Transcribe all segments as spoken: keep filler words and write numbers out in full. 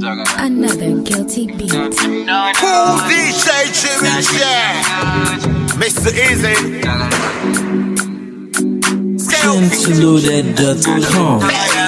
Another guilty beat. Cool D J Jimmy Jack, Mister Easy. Interlude dot com.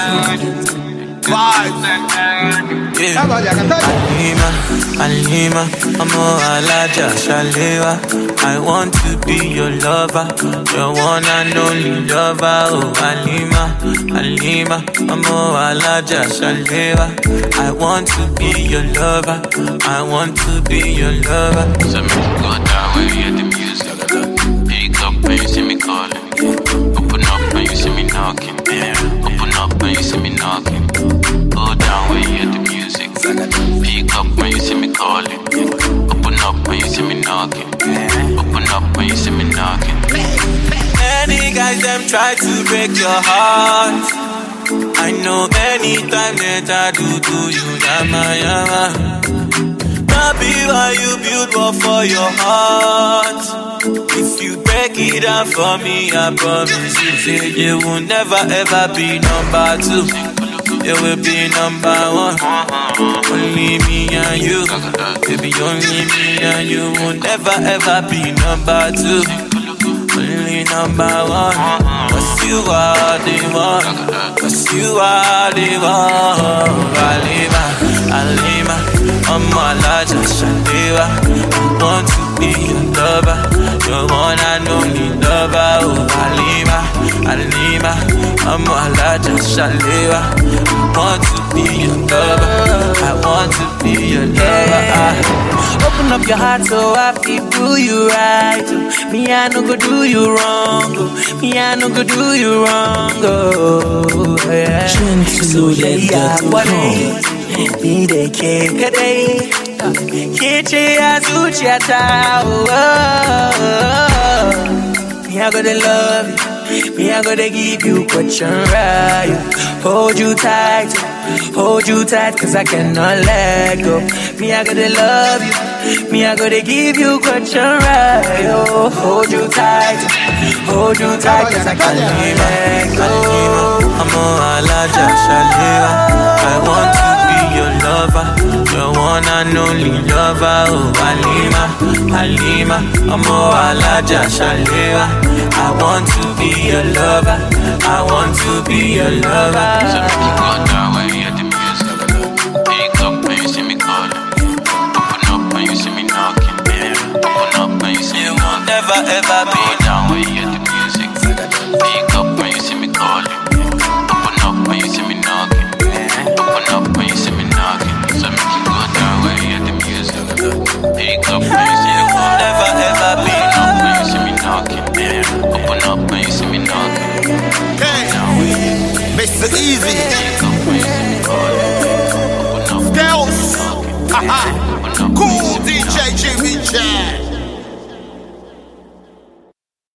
Alima, Alima, amo alaja shalewa. I want to be your lover, your one and only lover. Oh, Alima, Alima, amo alaja shalewa. I want to be your lover, I want to be your lover. So make you go down when you hear the music. Pick up when you see me calling. Open up when you see me knocking. Open up when you see me knocking. Go down when you hear the music. Pick up when you see me calling. Open up when you see me knocking. Open up when you see me knocking. Many guys them try to break your heart. I know many times that I do to you, yama yama. That be why you build one for your heart. If you break it down for me, I promise you, say you will never ever be number two. You will be number one. Only me and you, baby, only me and you will never ever be number two. Only number one. Cause you are the one. Cause you are the one. Alima, Alima, I'm a larger Shandewa. I want to be your lover, your one and only lover. Oh, Alima, Alima, I'm a larger Shandewa. I want to be your lover, I want to be your lover. Open up your heart so I feel do you right. Oh. Me, I no go do you wrong. Oh. Me, I no go do you wrong. Oh, yeah. Interlude dot com. Ni da ke kadai ke ce a zuciyata. Me, I gotta love you. Me, I gotta give you question right. Hold you tight, hold you tight, cause I cannot let go. Me, I gotta love you. Me, I gotta give you question right. Oh, hold you tight, hold you tight, cause I cannot let go. I'm on alaja shalewa. I want to be your lover, your one and only lover. Oh, Alima, Alima, I'm on alaja shalewa. I want to be your lover, I want to be your lover. So make you go down when you hear the music. Pick up when you see me calling. Open up when you see me knocking. Open up when you see me knocking. Never ever Go down when you hear the music. Pick up when you see me calling. Open up when you see me knocking. Open up when you see me knocking. So make you go down when you hear the music. Pick up when you see me calling. Never ever be Open up when you see me knocking. Open up when you see me knocking. Hey, Mister Easy. Pick up when you see me calling. Open up when you see me knocking. Girls.